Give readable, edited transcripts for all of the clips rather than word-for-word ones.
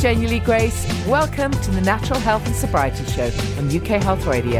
Janie Lee Grace. Welcome to the Natural Health and Sobriety Show on UK Health Radio.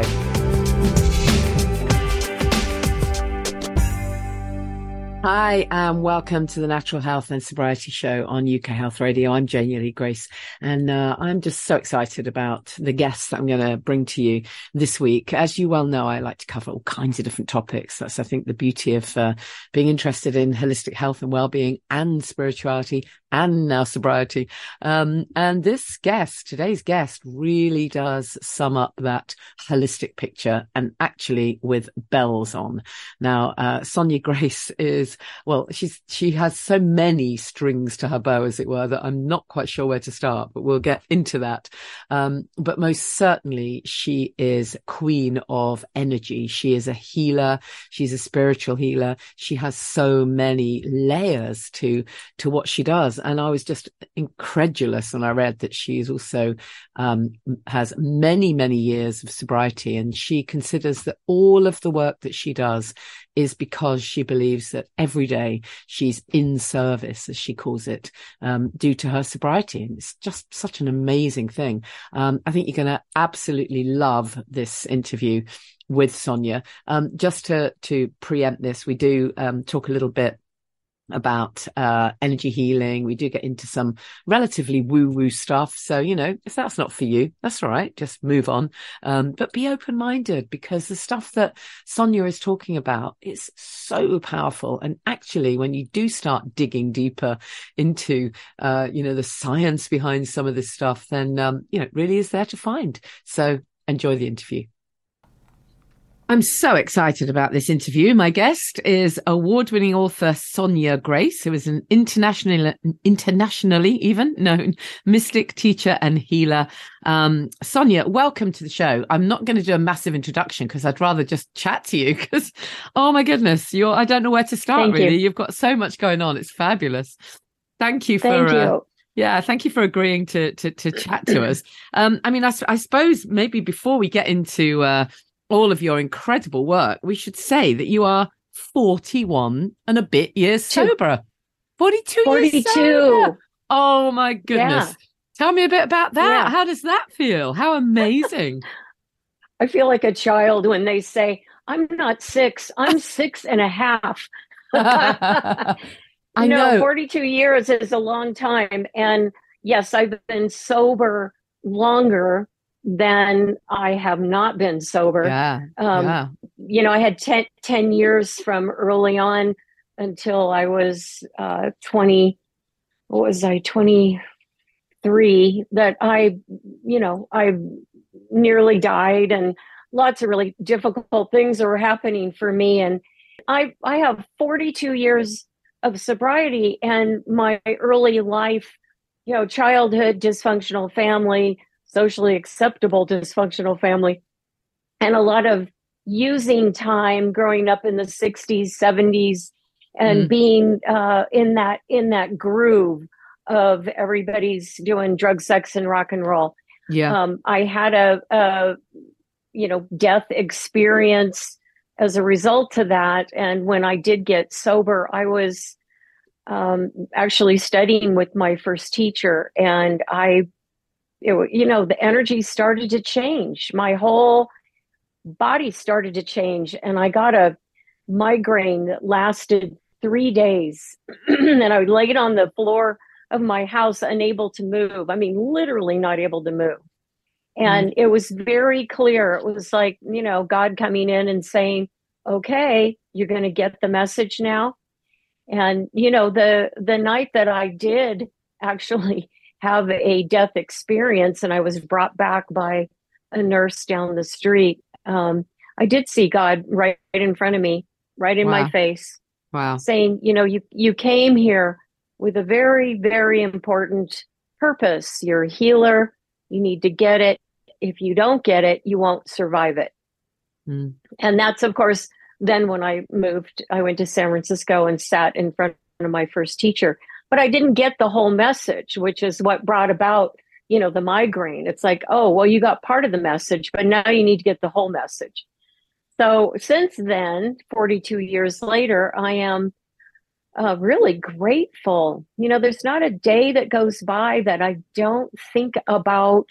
Hi, and welcome to the Natural Health and Sobriety Show on UK Health Radio. I'm Janie Lee Grace, and I'm just so excited about the guests that I'm going to bring to you this week. As you well know, I like to cover all kinds of different topics. That's, I think, the beauty of being interested in holistic health and well-being and spirituality and now sobriety. And this guest, today's guest, really does sum up that holistic picture, and actually with bells on. Now, Sonia Grace is, well, she has so many strings to her bow, as it were, that I'm not quite sure where to start, but we'll get into that. But most certainly she is queen of energy. She is a healer. She's a spiritual healer. She has so many layers to what she does. And I was just incredulous when I read that she is also has many, many years of sobriety. And she considers that all of the work that she does is because she believes that every day she's in service, as she calls it, due to her sobriety. And it's just such an amazing thing. I think you're going to absolutely love this interview with Sonia. Just to preempt this, we do talk a little bit about energy healing. We do get into some relatively woo-woo stuff. So, you know, if that's not for you, that's all right. Just move on. But be open-minded, because the stuff that Sonia is talking about is so powerful. And actually, when you do start digging deeper into, the science behind some of this stuff, then, it really is there to find. So enjoy the interview. I'm so excited about this interview. My guest is award-winning author Sonia Grace, who is an internationally even known mystic, teacher and healer. Sonia, welcome to the show. I'm not going to do a massive introduction because I'd rather just chat to you because, oh my goodness, I don't know where to start. Thank really. You've got so much going on. It's fabulous. Thank you for... Yeah, thank you for agreeing to chat to us. I suppose maybe before we get into all of your incredible work, we should say that you are 41 and a bit years sober. 42 years sober. Oh my goodness. Yeah. Tell me a bit about that. Yeah. How does that feel? How amazing. I feel like a child when they say, I'm not 6, I'm 6.5. I know 42 years is a long time. And yes, I've been sober longer than I have not been sober. I had 10 years from early on until I was 23, that I nearly died, and lots of really difficult things were happening for me. And I have 42 years of sobriety, and my early life, childhood, dysfunctional family, socially acceptable dysfunctional family, and a lot of using time growing up in the 60s, 70s, and being in that groove of everybody's doing drug, sex, and rock and roll. Yeah. I had a death experience as a result of that. And when I did get sober, I was actually studying with my first teacher, and the energy started to change. My whole body started to change, and I got a migraine that lasted 3 days. And I laid on the floor of my house, unable to move. I mean, literally not able to move. And it was very clear. It was like, God coming in and saying, okay, you're going to get the message now. And, the night that I did actually have a death experience, and I was brought back by a nurse down the street, I did see God right in front of me, right in my face. Wow. Saying, you came here with a very, very important purpose. You're a healer. You need to get it. If you don't get it, you won't survive it. And that's, of course, then when I moved, I went to San Francisco and sat in front of my first teacher. But I didn't get the whole message, which is what brought about, the migraine. It's like, oh, well, you got part of the message, but now you need to get the whole message. So since then, 42 years later, I am really grateful. There's not a day that goes by that I don't think about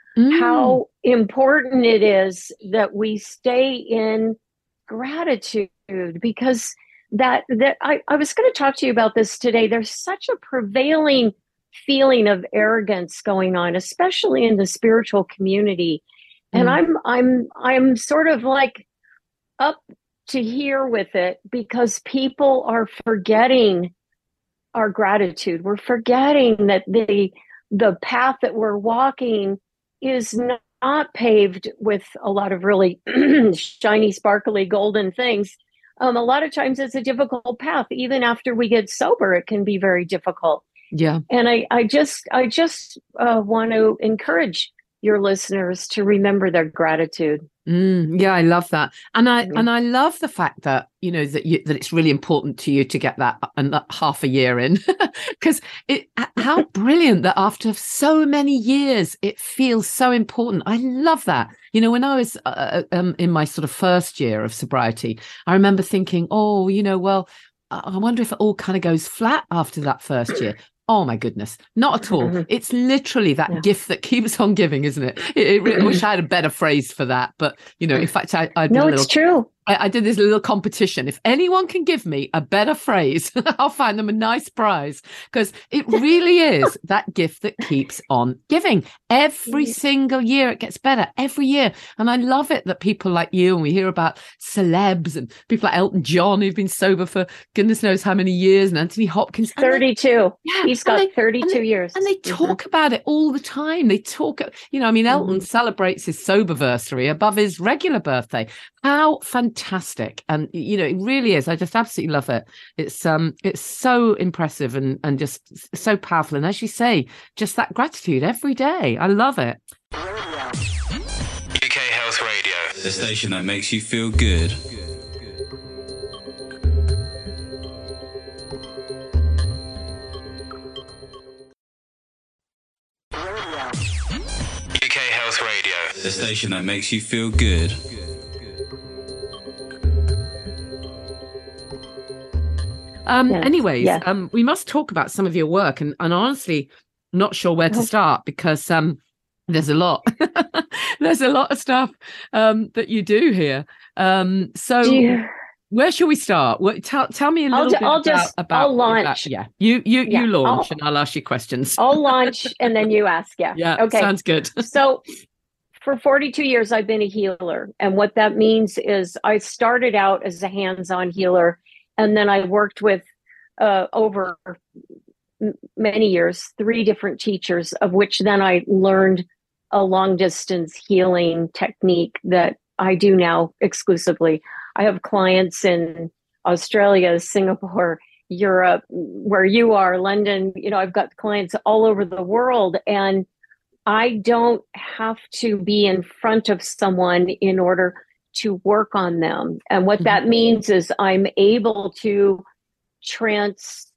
how important it is that we stay in gratitude, because that I was going to talk to you about this today. There's such a prevailing feeling of arrogance going on, especially in the spiritual community. And I'm sort of like up to here with it, because people are forgetting our gratitude. We're forgetting that the path that we're walking is not paved with a lot of really shiny, sparkly, golden things. A lot of times it's a difficult path. Even after we get sober, it can be very difficult. Yeah. And I just want to encourage your listeners to remember their gratitude. Yeah, I love that, and I love the fact that that it's really important to you to get that half a year in, because how brilliant that after so many years it feels so important. I love that. When I was in my sort of first year of sobriety, I remember thinking, well, I wonder if it all kind of goes flat after that first year. Oh my goodness, not at all. Mm-hmm. It's literally that gift that keeps on giving, isn't it? I wish I had a better phrase for that, but in fact, it's true. I did this little competition. If anyone can give me a better phrase, I'll find them a nice prize, because it really is that gift that keeps on giving. Every single year it gets better, every year. And I love it that people like you, and we hear about celebs and people like Elton John who've been sober for goodness knows how many years, and Anthony Hopkins. 32. He's got 32 years. And they talk about it all the time. They talk, Elton celebrates his soberversary above his regular birthday. How fantastic. And it really is. I just absolutely love it. It's so impressive and just so powerful. And as you say, just that gratitude every day. I love it. UK Health Radio, the station that makes you feel good. UK Health Radio, the station that makes you feel good. Anyways, we must talk about some of your work, and honestly, not sure where to start, because there's a lot. There's a lot of stuff that you do here. Where shall we start? Tell me a little bit about. I'll launch. You launch, and I'll ask you questions. I'll launch, and then you ask. Yeah. Okay. Sounds good. So, for 42 years, I've been a healer, and what that means is I started out as a hands-on healer. And then I worked with over many years, 3 different teachers, of which then I learned a long distance healing technique that I do now exclusively. I have clients in Australia, Singapore, Europe, where you are, London. I've got clients all over the world, and I don't have to be in front of someone in order to work on them. And what that means is I'm able to transport.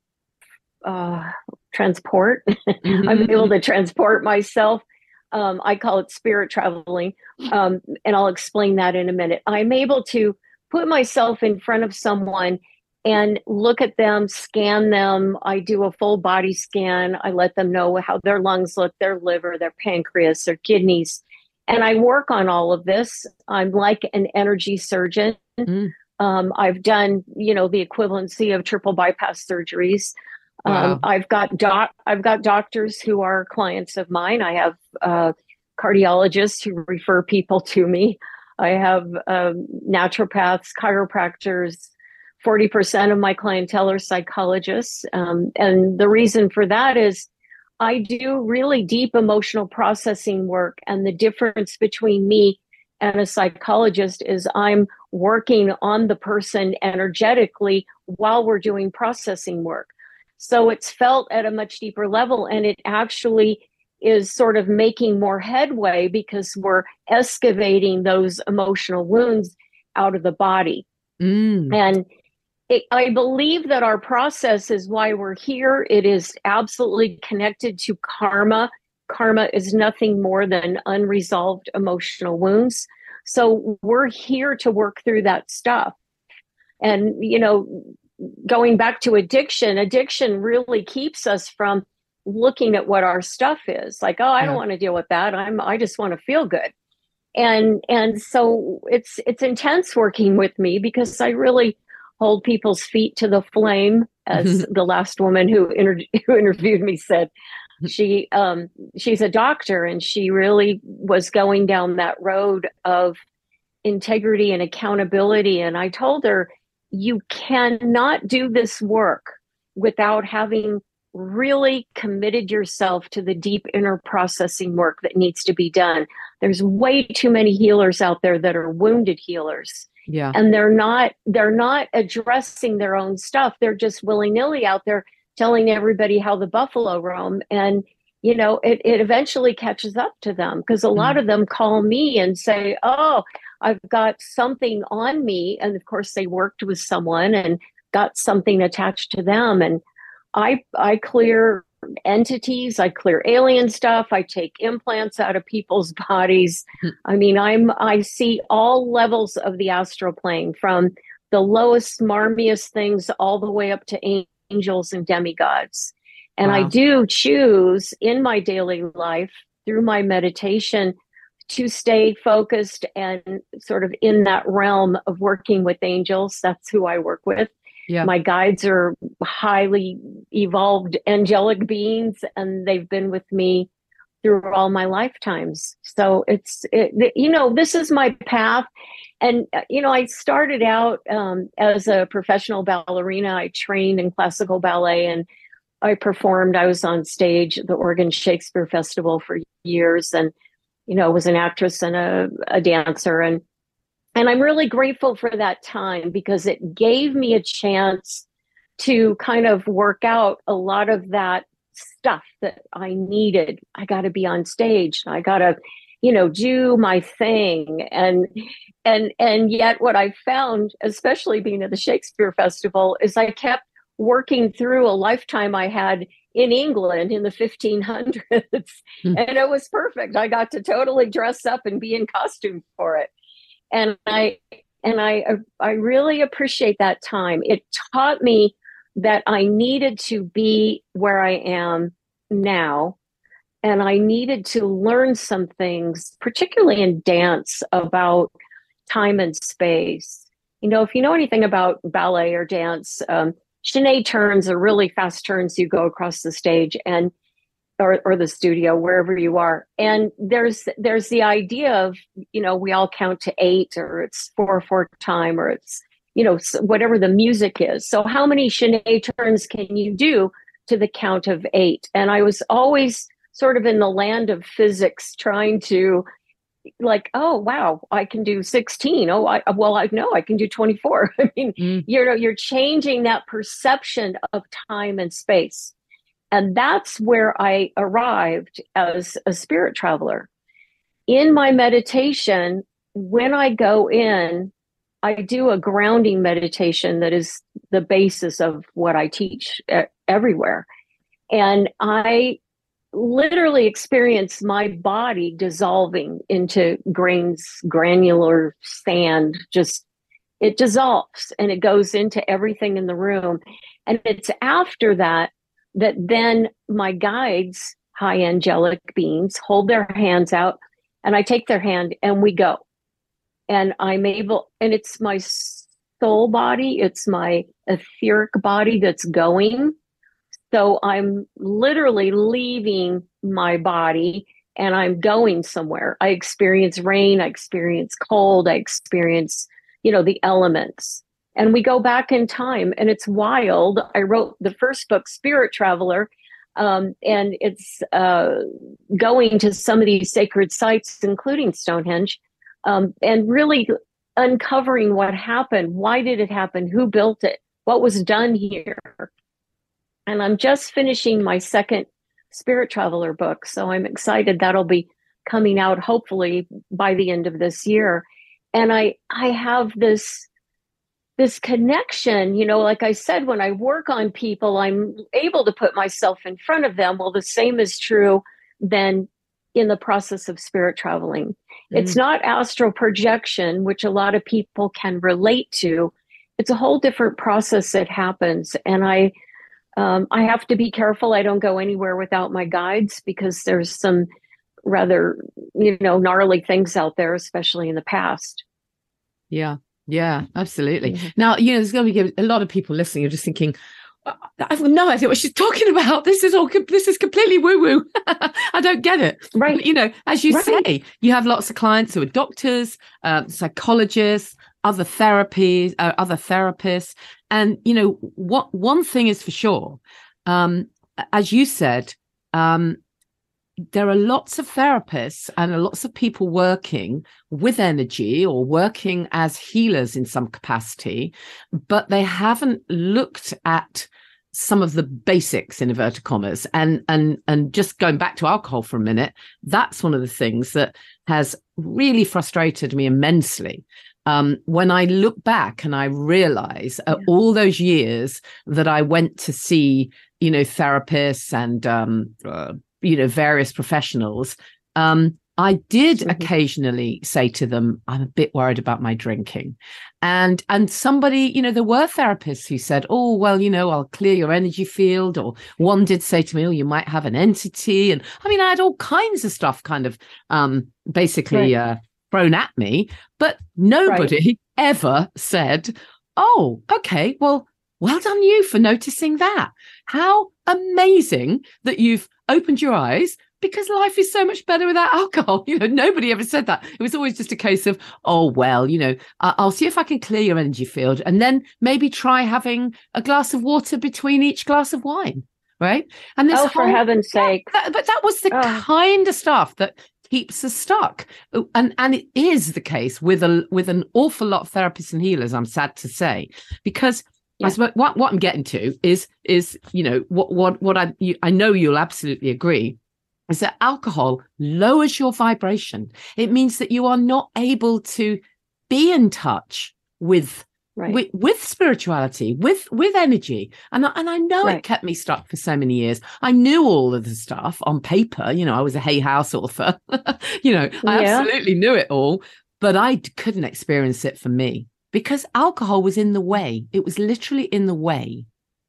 I'm able to transport myself. I call it spirit traveling. And I'll explain that in a minute. I'm able to put myself in front of someone and look at them, scan them. I do a full body scan. I let them know how their lungs look, their liver, their pancreas, their kidneys. And I work on all of this. I'm like an energy surgeon. I've done, the equivalency of triple bypass surgeries. Wow. I've got doctors who are clients of mine. I have cardiologists who refer people to me. I have naturopaths, chiropractors. 40% of my clientele are psychologists. And the reason for that is I do really deep emotional processing work. And the difference between me and a psychologist is I'm working on the person energetically while we're doing processing work. So it's felt at a much deeper level, and it actually is sort of making more headway because we're excavating those emotional wounds out of the body. And I believe that our process is why we're here. It is absolutely connected to karma. Karma is nothing more than unresolved emotional wounds. So we're here to work through that stuff. And, going back to addiction really keeps us from looking at what our stuff is. Like, oh, I don't want to deal with that. I just want to feel good. And so it's intense working with me, because I really hold people's feet to the flame, as the last woman who interviewed me said. She's a doctor, and she really was going down that road of integrity and accountability. And I told her, you cannot do this work without having really committed yourself to the deep inner processing work that needs to be done. There's way too many healers out there that are wounded healers. Yeah. And they're not addressing their own stuff. They're just willy-nilly out there telling everybody how the buffalo roam. And, you know, it eventually catches up to them, because a lot of them call me and say, oh, I've got something on me. And of course they worked with someone and got something attached to them. And I clear entities, I clear alien stuff, I take implants out of people's bodies. I mean, I see all levels of the astral plane, from the lowest, smarmiest things all the way up to angels and demigods. And I do choose in my daily life, through my meditation, to stay focused and sort of in that realm of working with angels. That's who I work with. Yeah. My guides are highly evolved angelic beings, and they've been with me through all my lifetimes. So this is my path. And, I started out as a professional ballerina. I trained in classical ballet, and I performed. I was on stage at the Oregon Shakespeare Festival for years, and, was an actress and a dancer. And I'm really grateful for that time, because it gave me a chance to kind of work out a lot of that stuff that I needed. I got to be on stage. I got to, do my thing. And yet what I found, especially being at the Shakespeare Festival, is I kept working through a lifetime I had in England in the 1500s. And it was perfect. I got to totally dress up and be in costume for it. And I really appreciate that time. It taught me that I needed to be where I am now, and I needed to learn some things, particularly in dance, about time and space. If you know anything about ballet or dance, chaîné turns are really fast turns. You go across the stage or the studio, wherever you are. And there's the idea of, we all count to 8, or it's 4/4 time, or it's, whatever the music is. So how many chaîné turns can you do to the count of 8? And I was always sort of in the land of physics, trying to oh, wow, I can do 16. Oh, I know I can do 24. I mean, you're changing that perception of time and space. And that's where I arrived as a spirit traveler. In my meditation, when I go in, I do a grounding meditation that is the basis of what I teach everywhere. And I literally experience my body dissolving into granular sand. Just, it dissolves and it goes into everything in the room. And it's after that then my guides, high angelic beings, hold their hands out, and I take their hand and we go. And I'm able, and it's my soul body, it's my etheric body that's going. So I'm literally leaving my body and I'm going somewhere. I experience rain, I experience cold, I experience, the elements. And we go back in time, and it's wild. I wrote the first book, Spirit Traveler, and it's going to some of these sacred sites, including Stonehenge, and really uncovering what happened. Why did it happen? Who built it? What was done here? And I'm just finishing my second Spirit Traveler book, so I'm excited. That'll be coming out hopefully by the end of this year. And I have this connection, like I said, when I work on people, I'm able to put myself in front of them. Well, the same is true then in the process of spirit traveling. It's not astral projection, which a lot of people can relate to. it's a whole different process that happens. And I have to be careful. I don't go anywhere without my guides because there's some rather, gnarly things out there, especially in the past. Yeah. Yeah, absolutely. Mm-hmm. Now, there's going to be a lot of people listening. You're just thinking, I've no idea what she's talking about. This is completely woo-woo. I don't get it. Right. But, as you say, you have lots of clients who are doctors, psychologists, other therapists. And, what one thing is for sure, as you said, there are lots of therapists and lots of people working with energy or working as healers in some capacity, but they haven't looked at some of the basics, in inverted commas. And just going back to alcohol for a minute, that's one of the things that has really frustrated me immensely. When I look back and I realize all those years that I went to see, therapists and, various professionals, I did occasionally say to them, I'm a bit worried about my drinking. And somebody, there were therapists who said, oh, well, I'll clear your energy field. Or one did say to me, oh, you might have an entity. And I had all kinds of stuff kind of basically thrown at me. But nobody ever said, oh, okay, well done you for noticing that. How amazing that you've opened your eyes, because life is so much better without alcohol. Nobody ever said that. It was always just a case of, oh, well, I'll see if I can clear your energy field and then maybe try having a glass of water between each glass of wine. Right. And this for heaven's sake. But that was the kind of stuff that keeps us stuck. And it is the case with an awful lot of therapists and healers, I'm sad to say, because what I'm getting to is what I know you'll absolutely agree is that alcohol lowers your vibration. It means that you are not able to be in touch with spirituality, with energy, and I know it kept me stuck for so many years. I knew all of the stuff on paper. I was a Hay House author. I absolutely knew it all, but I couldn't experience it for me. Because alcohol was in the way. It was literally in the way.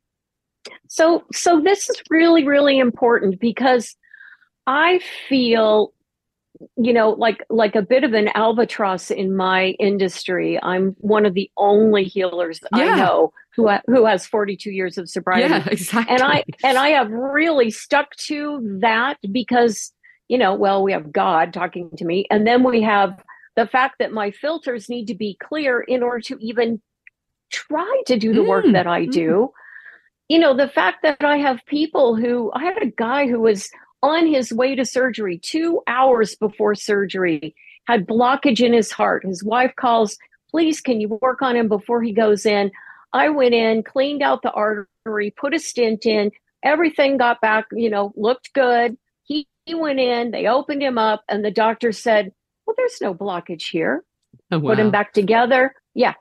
So this is really, really important because I feel, like a bit of an albatross in my industry. I'm one of the only healers I know who has 42 years of sobriety. Yeah, exactly. And I have really stuck to that because, we have God talking to me, and then we have the fact that my filters need to be clear in order to even try to do the work that I do. The fact that I have people I had a guy who was on his way to surgery 2 hours before surgery, had blockage in his heart. His wife calls, please, can you work on him before he goes in? I went in, cleaned out the artery, put a stent in, everything got back, looked good. He went in, they opened him up, and the doctor said, well, there's no blockage here. Oh, wow. Put him back together. Yeah.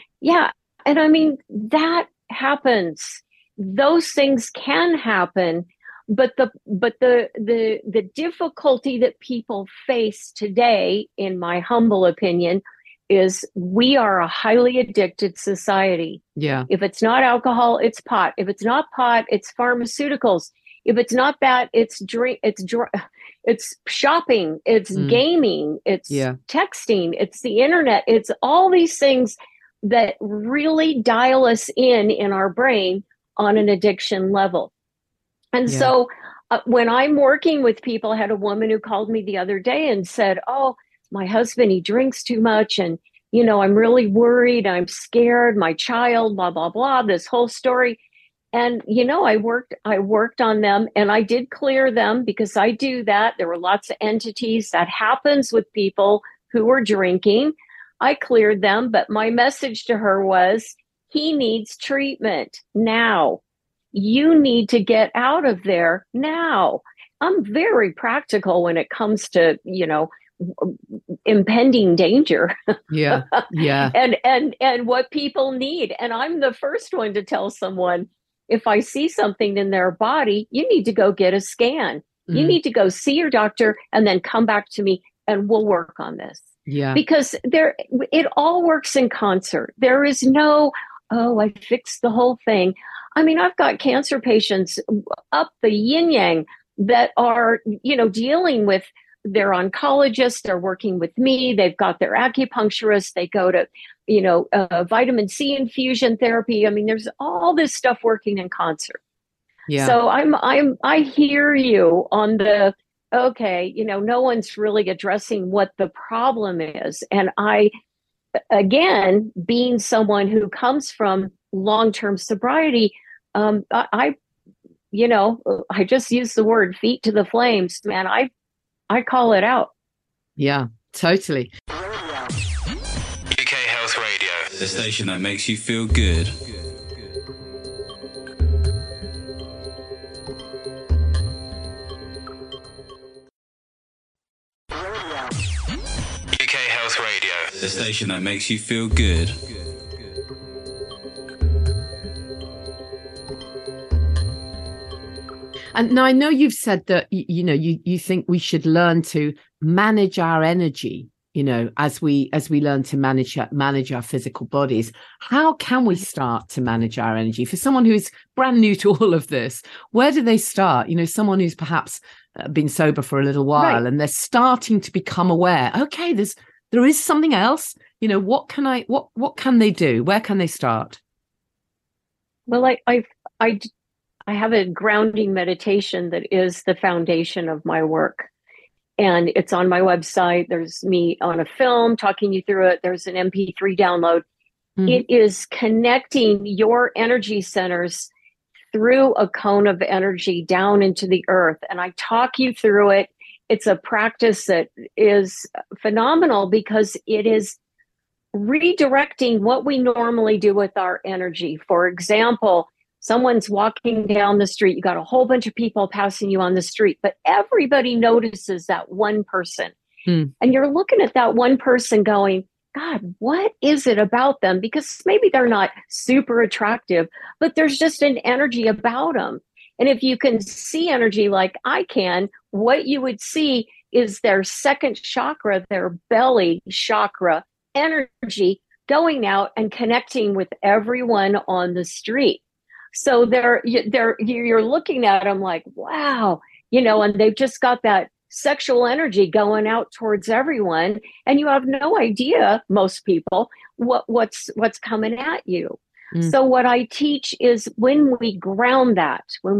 And that happens. Those things can happen, but the difficulty that people face today, in my humble opinion, is we are a highly addicted society. Yeah. If it's not alcohol, it's pot. If it's not pot, it's pharmaceuticals. If it's not that, it's shopping, it's gaming, it's texting, it's the internet, it's all these things that really dial us in our brain on an addiction level. And so when I'm working with people, I had a woman who called me the other day and said, oh, my husband, he drinks too much. And, I'm really worried. I'm scared. My child, blah, blah, blah, this whole story. And, I worked on them, and I did clear them because I do that. There were lots of entities that happens with people who are drinking. I cleared them, but my message to her was, he needs treatment now. You need to get out of there now. I'm very practical when it comes to, impending danger. Yeah. And what people need. And I'm the first one to tell someone, if I see something in their body, you need to go get a scan. You need to go see your doctor and then come back to me and we'll work on this. Yeah. Because it all works in concert. There is no, oh, I fixed the whole thing. I mean, I've got cancer patients up the yin yang that are, dealing with their oncologists. They're working with me. They've got their acupuncturist. They go to, vitamin C infusion therapy. I mean, there's all this stuff working in concert. Yeah. So I hear you on the, okay, no one's really addressing what the problem is. And again, being someone who comes from long-term sobriety, I just use the word feet to the flames, man. I call it out. Yeah, totally. UK Health Radio, the station that makes you feel good. UK Health Radio, the station that makes you feel good. And now I know you've said that, you think we should learn to manage our energy, as we learn to manage our physical bodies. How can we start to manage our energy? For someone who's brand new to all of this, where do they start? Someone who's perhaps been sober for a little while, right, and they're starting to become aware. Okay, there is something else. What can they do? Where can they start? Well, I have a grounding meditation that is the foundation of my work. And it's on my website. There's me on a film talking you through it. There's an MP3 download. Mm-hmm. It is connecting your energy centers through a cone of energy down into the earth. And I talk you through it. It's a practice that is phenomenal because it is redirecting what we normally do with our energy. For example, someone's walking down the street. You got a whole bunch of people passing you on the street, but everybody notices that one person. And you're looking at that one person going, God, what is it about them? Because maybe they're not super attractive, but there's just an energy about them. And if you can see energy like I can, what you would see is their second chakra, their belly chakra energy going out and connecting with everyone on the street. So you're looking at them like, wow, and they've just got that sexual energy going out towards everyone. And you have no idea, most people, what's coming at you. So what I teach is when we ground that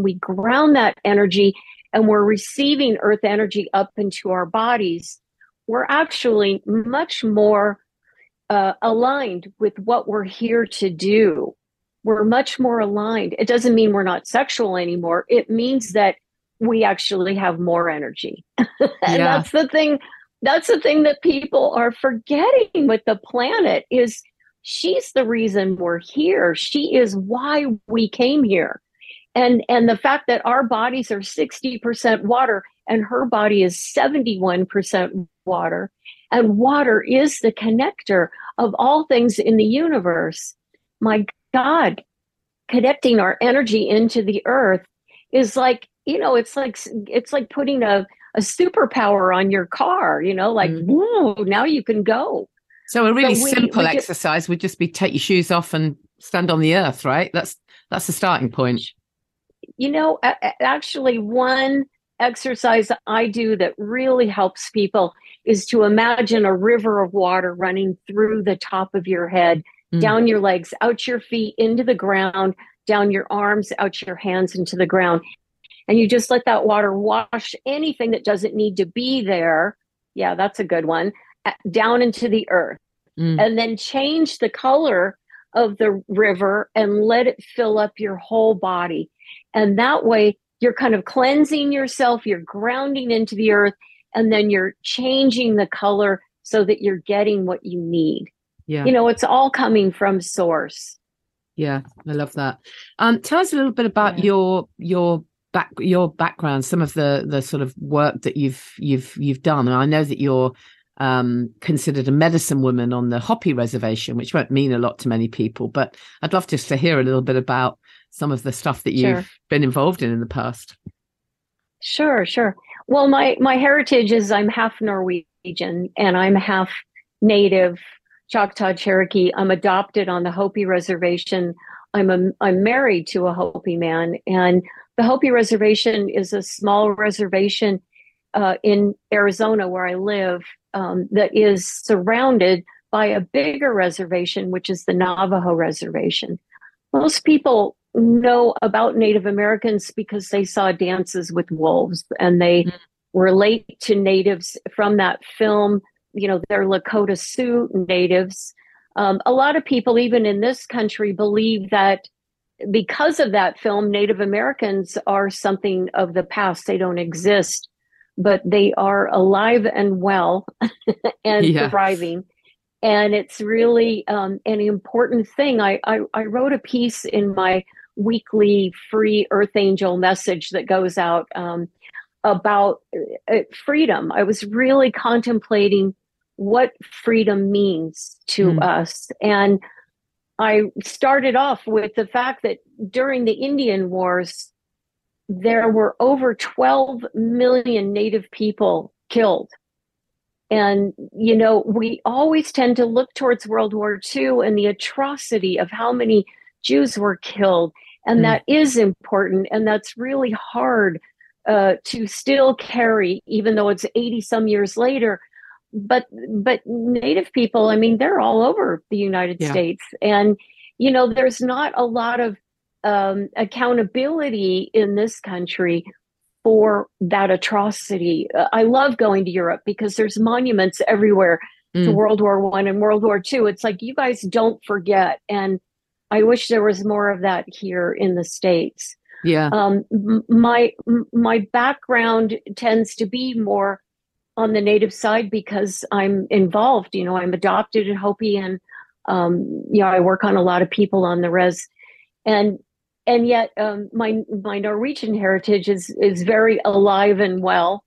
energy and we're receiving earth energy up into our bodies, we're actually much more aligned with what we're here to do. We're much more aligned. It doesn't mean we're not sexual anymore. It means that we actually have more energy. And that's the thing that people are forgetting with the planet is she's the reason we're here. She is why we came here. And the fact that our bodies are 60% water and her body is 71% water, and water is the connector of all things in the universe. My God, connecting our energy into the earth is like, it's like putting a superpower on your car, whoa, now you can go. So a really simple exercise would just be take your shoes off and stand on the earth, right? That's the starting point. Actually, one exercise I do that really helps people is to imagine a river of water running through the top of your head, down your legs, out your feet, into the ground, down your arms, out your hands, into the ground. And you just let that water wash anything that doesn't need to be there. Yeah, that's a good one. Down into the earth. And then change the color of the river and let it fill up your whole body. And that way you're kind of cleansing yourself, you're grounding into the earth, and then you're changing the color so that you're getting what you need. Yeah. It's all coming from source. Yeah, I love that. Tell us a little bit about your background, some of the sort of work that you've done. And I know that you're considered a medicine woman on the Hopi Reservation, which won't mean a lot to many people, but I'd love just to hear a little bit about some of the stuff that you've been involved in the past. Sure. Well, my heritage is I'm half Norwegian and I'm half Native Choctaw Cherokee. I'm adopted on the Hopi Reservation. I'm married to a Hopi man, and the Hopi Reservation is a small reservation in Arizona where I live that is surrounded by a bigger reservation, which is the Navajo Reservation. Most people know about Native Americans because they saw Dances with Wolves, and they relate to natives from that film. You know, they're Lakota Sioux natives. A lot of people, even in this country, believe that because of that film, Native Americans are something of the past. They don't exist, but they are alive and well and thriving. And it's really an important thing. I wrote a piece in my weekly free Earth Angel message that goes out about freedom. I was really contemplating what freedom means to us. And I started off with the fact that during the Indian Wars, there were over 12 million Native people killed. And, you know, we always tend to look towards World War II and the atrocity of how many Jews were killed. And that is important. And that's really hard to still carry, even though it's 80 some years later. But Native people, I mean, they're all over the United States. And, you know, there's not a lot of accountability in this country for that atrocity. I love going to Europe because there's monuments everywhere to World War I and World War II. It's like, you guys don't forget. And I wish there was more of that here in the States. Yeah. My background tends to be more on the Native side because I'm involved. You know, I'm adopted in Hopi, and you know, I work on a lot of people on the res, and yet my Norwegian heritage is very alive and well.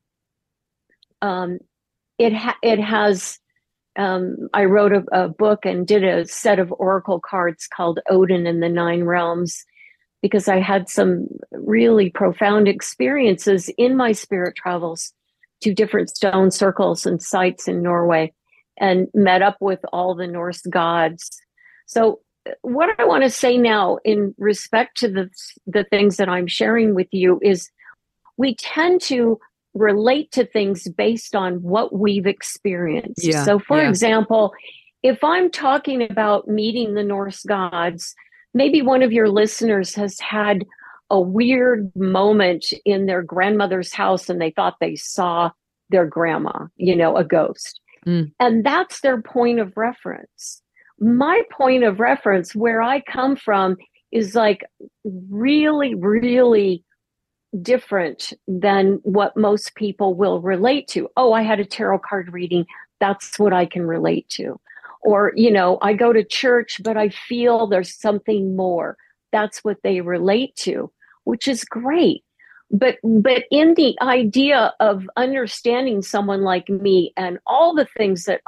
It has. I wrote a book and did a set of oracle cards called Odin and the Nine Realms, because I had some really profound experiences in my spirit travels to different stone circles and sites in Norway, and met up with all the Norse gods. So what I want to say now in respect to the things that I'm sharing with you is we tend to relate to things based on what we've experienced. So for example, if I'm talking about meeting the Norse gods, maybe one of your listeners has had a weird moment in their grandmother's house and they thought they saw their grandma, you know, a ghost. And that's their point of reference. My point of reference, where I come from, is like really, really different than what most people will relate to. Oh, I had a tarot card reading. That's what I can relate to. Or, you know, I go to church, but I feel there's something more. That's what they relate to, which is great. But in the idea of understanding someone like me and all the things that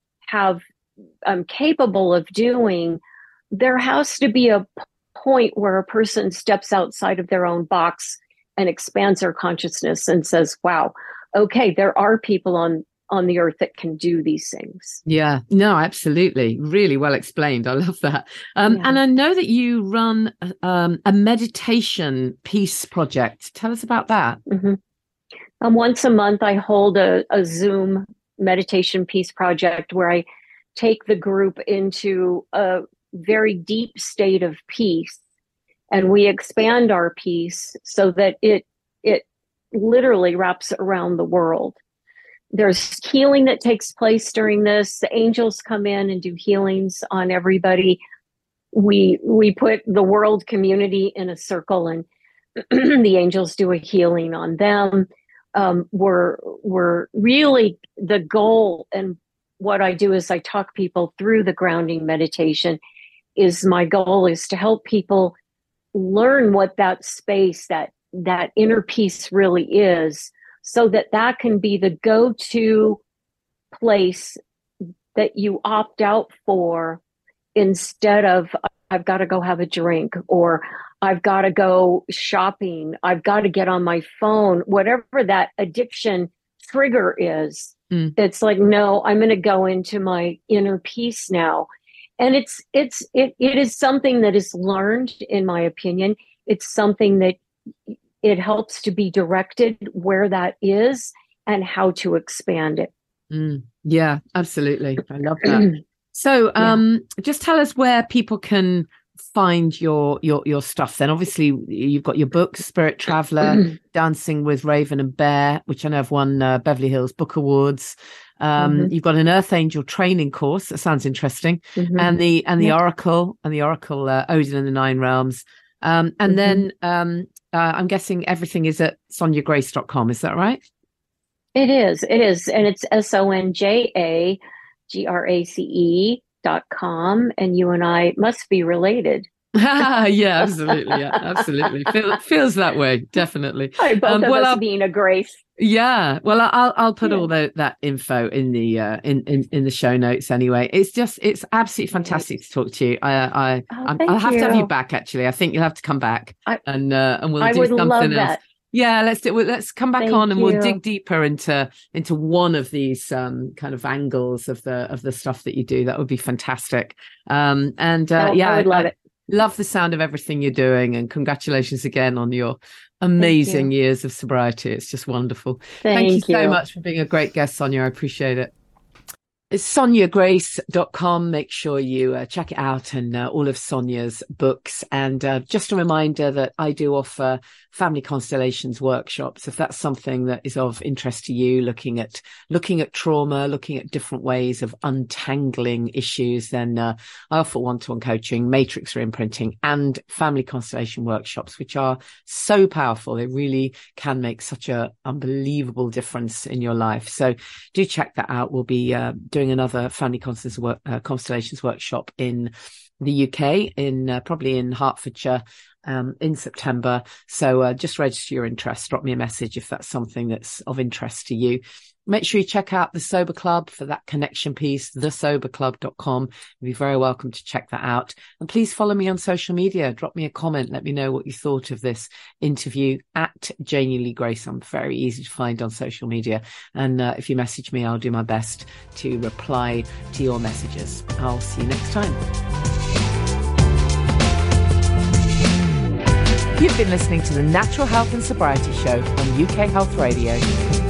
I'm capable of doing, there has to be a point where a person steps outside of their own box and expands their consciousness and says, wow, okay, there are people on the earth that can do these things. Yeah, no, absolutely. Really well explained. I love that. And I know that you run a meditation peace project. Tell us about that. Once a month, I hold a Zoom meditation peace project where I take the group into a very deep state of peace, and we expand our peace so that it literally wraps around the world. There's healing that takes place during this. The angels come in and do healings on everybody. We put the world community in a circle, and the angels do a healing on them. We're really, the goal, and what I do is I talk people through the grounding meditation. My goal is to help people learn what that space, that inner peace really is, so that can be the go-to place that you opt out for, instead of I've got to go have a drink, or I've got to go shopping, I've got to get on my phone, whatever that addiction trigger is. It's like, no, I'm going to go into my inner peace now. And it is something that is learned, in my opinion. It's something that it helps to be directed where that is and how to expand it. Yeah, absolutely. I love that. So just tell us where people can find your stuff then. Obviously you've got your book Spirit Traveler, Dancing with Raven and Bear, which I know have won Beverly Hills Book Awards. You've got an Earth Angel training course that sounds interesting, and the Oracle Odin and the Nine Realms, and then I'm guessing everything is at sonjagrace.com. Is that right? It is, and it's sonjagrace.com, and you and I must be related. Yeah, absolutely. Yeah, absolutely. Feels that way, definitely. Both of us being a Grace. Yeah, well, I'll put all that info in the in the show notes anyway. It's absolutely fantastic to talk to you. I'll have to have you back. Actually, I think you'll have to come back and we'll do something else. That. Yeah, let's come back on and we'll dig deeper into one of these kind of angles of the stuff that you do. That would be fantastic. I would love it. Love the sound of everything you're doing, and congratulations again on your amazing years of sobriety. It's just wonderful. Thank you so much for being a great guest, Sonja. I appreciate it. It's sonjagrace.com. Make sure you check it out, and all of Sonja's books. And just a reminder that I do offer family constellations workshops. If that's something that is of interest to you, looking at trauma, looking at different ways of untangling issues, then I offer one-to-one coaching, matrix reimprinting, and family constellation workshops, which are so powerful. They really can make such a unbelievable difference in your life. So do check that out. We'll be doing another family constellations workshop in the UK, probably in Hertfordshire, in September. So just register your interest. Drop me a message if that's something that's of interest to you. Make sure you check out the Sober Club for that connection piece, thesoberclub.com. You'd be very welcome to check that out. And please follow me on social media. Drop me a comment. Let me know what you thought of this interview at Janie Lee Grace. I'm very easy to find on social media. And if you message me, I'll do my best to reply to your messages. I'll see you next time. You've been listening to the Natural Health and Sobriety Show on UK Health Radio.